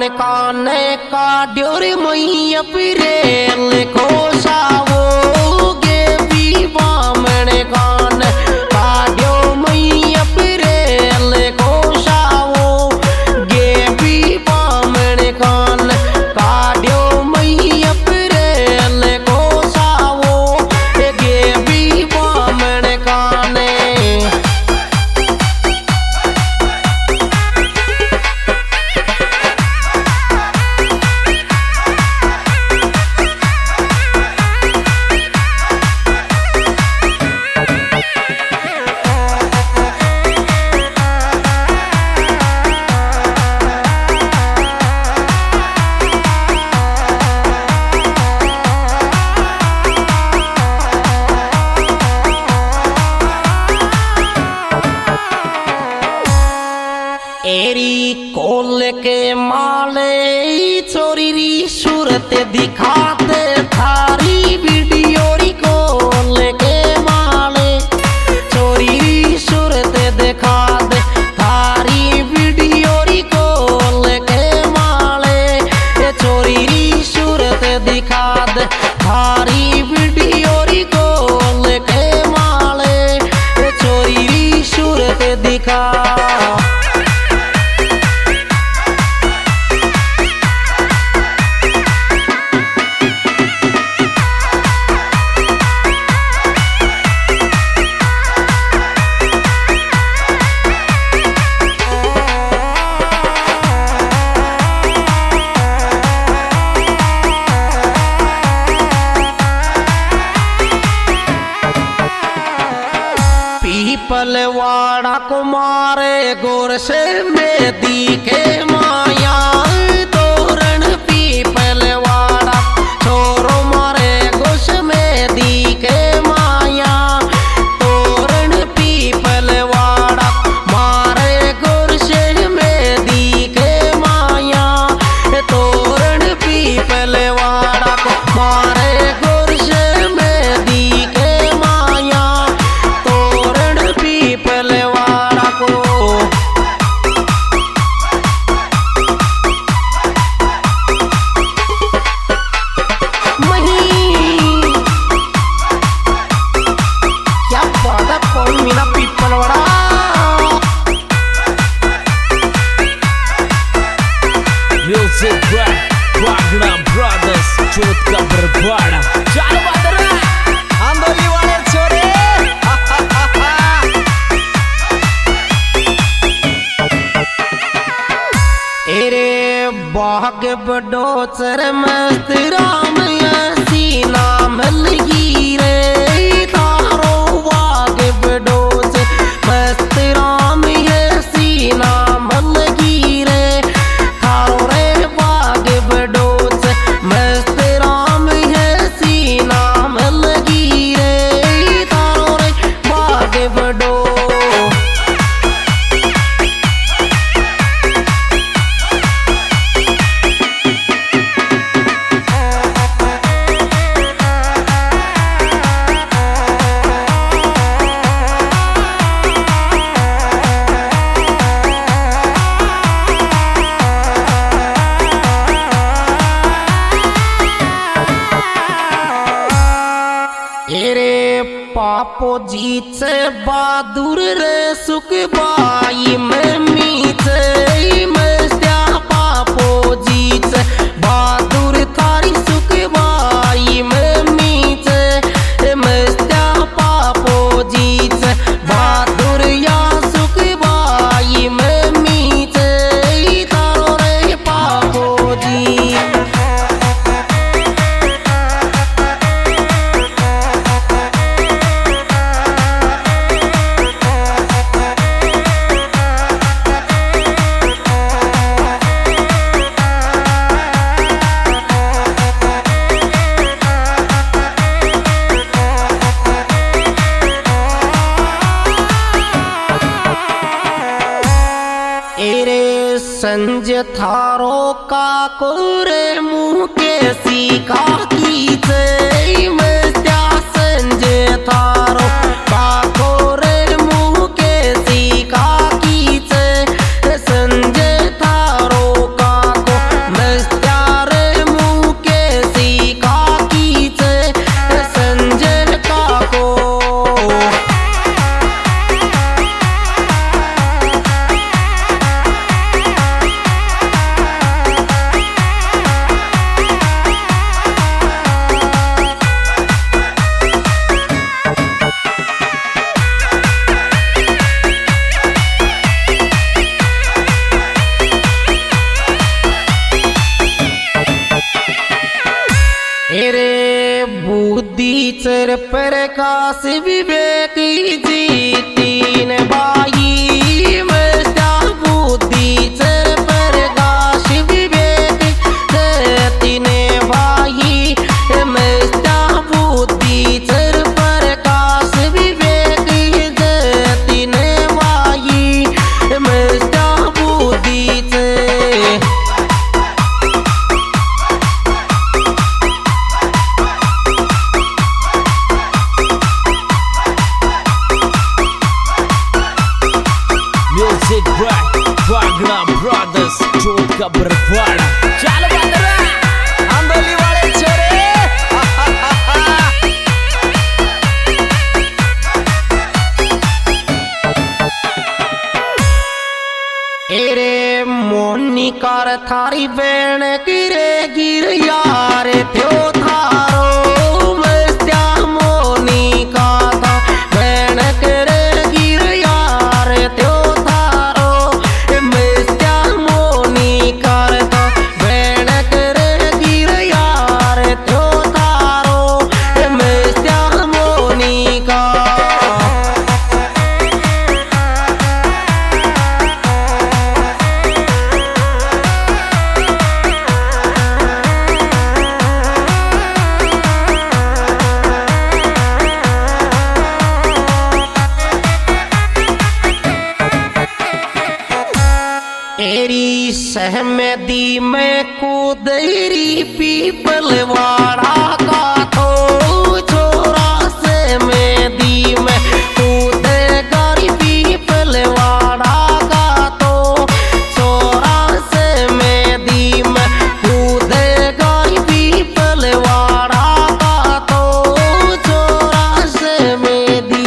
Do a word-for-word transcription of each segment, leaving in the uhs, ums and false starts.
काने का ड्योरी मैया पिरेल कोसावो गे भी बामण कान काड्यो मैया पिरेल कोसावो गे भी बामण कान काड्यो मैया पिरेल कोसावो गे भी बामण काने। एरी कोल के माले चोरी री सूरत दिखाते थारी वीडियो री कोल के माले चोरी री सूरत दिखा दे थारी वीडियो री कोल के माले चोरी री सूरत दिखा दे थारी वीडियो री कोल के माले चोरी री सूरत दिखा। पीपलवाड़ा को मारे गोर से में दिखे माया तोरण पीपलवाड़ा छोरो मारे गोश में दिखे माया तोरण पीपलवाड़ा मारे गोर से में दिखे माया तोरण पीपलवाड़ा को मारे गोर से में दिखे माया पीपलवाड़ा को। मही क्या बात है कौन मीना पीपलवाड़ा। म्यूजिक वागड़ा ब्रदर्स चोट का बरपाड़ा चालू बात रे आंदोली वाले छोरे। एरे बाग बड़ो चर मस्त राम ऐसी नाम लगी रे तारो बाग बड़ो चर मस्त राम ऐसी नाम लगी रे तारो रे बाग बड़ो चर मस्त राम ऐसी नाम लगी रे तारो रे बाग बड़ो। एरे पापो जीत से बहादुर रे सुख बाई में मीचे मस्त्या पापो जीत से बहादुर थारी सुख बाई में मीचे मस्त्या पापो जीत से बहादुर या सुख बाई में मीचे तारो रे पापो जी। एरे संज थारो का कोरे मुँह के सीखा कीचे मस्त्या संज थारो का कोरे मुँह के सीखा कीचे संज थारो का को बुद्धि चर प्रकाश विवेक जी तीन बाई मस्ता बुद्धि चर प्रकाश विवेक तीन बाई मस्ता बुद्धि चर प्रकाश विवेक तीन बाई मस्ता बुद्धि चर Music Black Wagner Brothers चोट का बरवाड़ा चल बंदरा आंदोली वाले छोरे एरे मोनी कर थारी बेण गिरे गिर यार थ्यो थारो मस्त्या मोनी का था बेण करे गिर यार थ्यो थारो मस्त्या मोनी कर था बेण करे गिर यार थ्यो थारो मस्त्या मोनी का एरी सहमदी में कुदरी पीपलवाड़ा का तो छोरा से में दी में कूद गरी पीपलवाड़ा का तो छोरा से में दी में कूद गरी पीपलवाड़ा का तो छोरा से में दी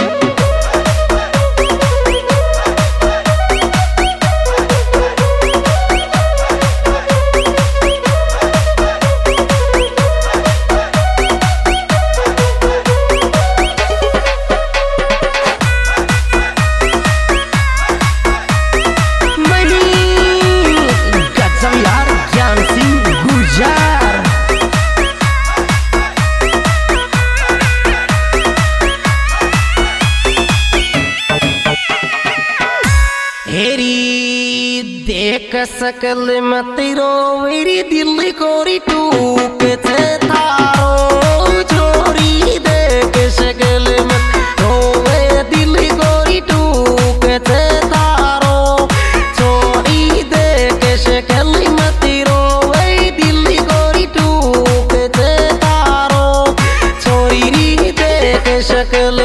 देख सकल मत रो मेरी दिल कोरी टूक थे थारो छोरी देख सकल मत रोवे दिल कोरी टूक थे थारो छोरी देख सकल मत रोवे दिल कोरी टूक थे थारो छोरी देख सकल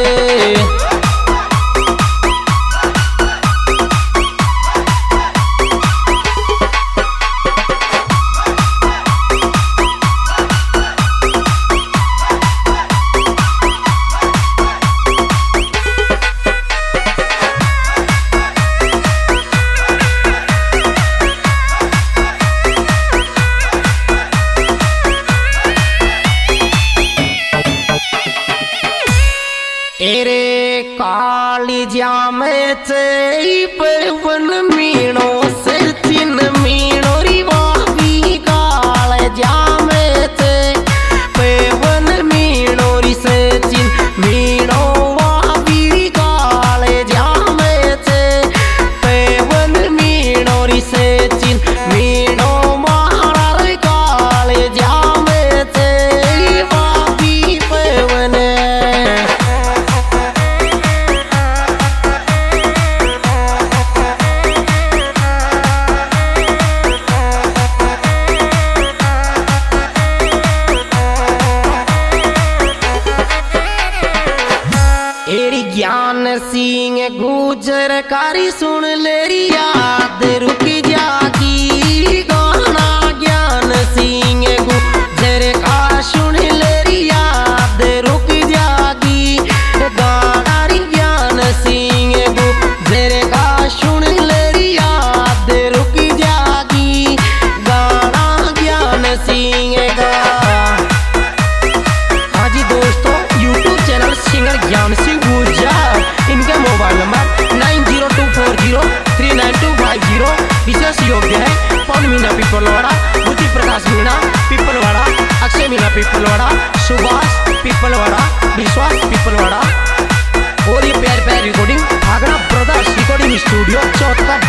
एरे काली जामे चई पवन मीणो से चिन मीणो रिवावी काल जामे चे पवन मीणो रि से चिन मीणो वावी काल जामे चे पवन मीणो रि से चिन मीणो महाराज काल जामे चे वावी पवन ज्ञान सिंह गुजर कारी सुन लेरी याद रुक जागी गाना ज्ञान सिंह गुजर का सुन लेरी याद रुक जागी गाना ज्ञान सिंह गुजर का सुन लेरी याद रुक जागी गाना ज्ञान सिंह का। हाँ जी दोस्तों, यूट्यूब चैनल सिंगर ज्ञान सिंह गुर्जर, इनका mobile number nine zero two four zero three nine two studio चौथा